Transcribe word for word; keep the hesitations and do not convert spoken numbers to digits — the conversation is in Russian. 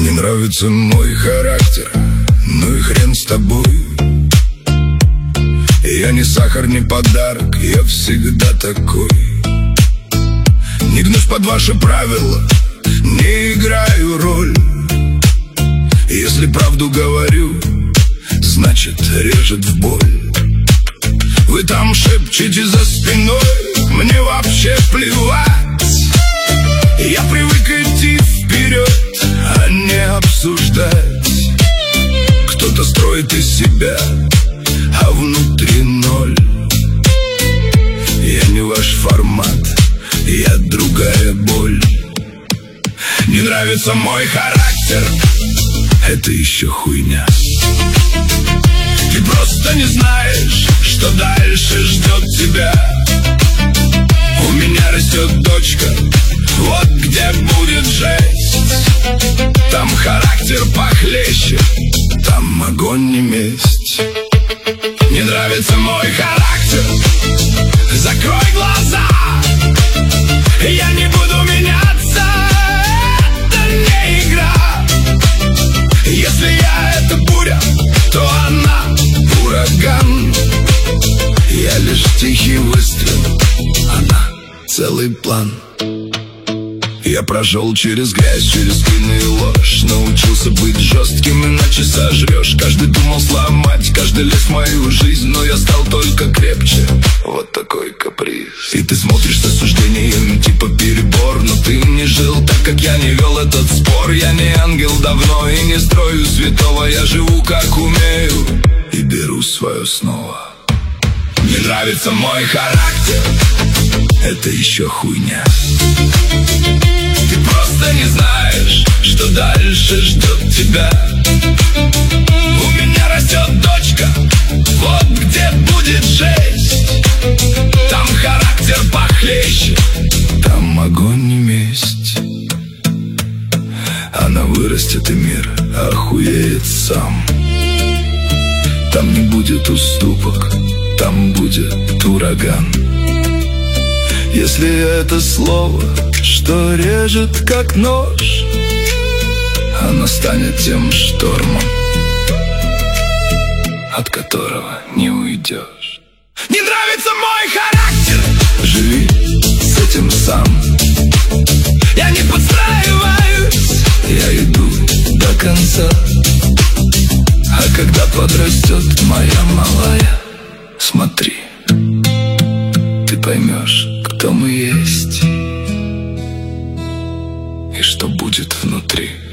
Не нравится мой характер, ну и хрен с тобой. Я не сахар, не подарок, я всегда такой. Не гнусь под ваши правила, не играю роль. Если правду говорю, значит режет в боль. Вы там шепчете за спиной, мне вообще плевать. Я привык идти вперед, а не обсуждать. Кто-то строит из себя, а внутри ноль. Я не ваш формат, я другая боль. Не нравится мой характер, это еще хуйня. Ты просто не знаешь, что дальше ждет тебя. У меня растет дочка, вот где будет жесть. Там характер похлеще, там огонь не месть. Не нравится мой характер, закрой глаза. Я не буду меняться, это не игра. Если я это буря, то она ураган. Я лишь тихий выстрел, она целый план. Я прошел через грязь, через спины и ложь. Научился быть жестким, иначе сожрешь. Каждый думал сломать, каждый лез в мою жизнь, но я стал только крепче. Вот такой каприз. И ты смотришь с осуждением, типа перебор. Но ты не жил так, как я, не вел этот спор. Я не ангел давно и не строю святого. Я живу как умею и беру свое снова. Не нравится мой характер, это еще хуйня. Ты просто не знаешь, что дальше ждет тебя. У меня растет дочка, вот где будет жесть. Там характер похлеще, там огонь не месть. Она вырастет и мир охуеет сам. Там не будет уступок, там будет ураган. Если это слово, что режет как нож, оно станет тем штормом, от которого не уйдешь. Не нравится мой характер, живи с этим сам. Я не подстраиваюсь, я иду до конца. А когда подрастет моя малая, смотри, ты поймешь, кто мы есть и что будет внутри.